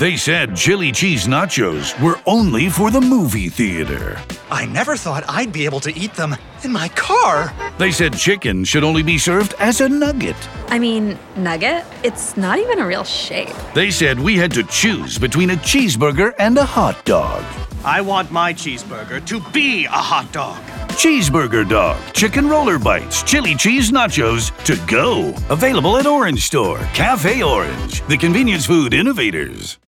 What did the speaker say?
They said chili cheese nachos were only for the movie theater. I never thought I'd be able to eat them in my car. They said chicken should only be served as a nugget. I mean, nugget? It's not even a real shape. They said we had to choose between a cheeseburger and a hot dog. I want my cheeseburger to be a hot dog. Cheeseburger dog, chicken roller bites, chili cheese nachos to go. Available at Orange Store, Cafe Orange, the convenience food innovators.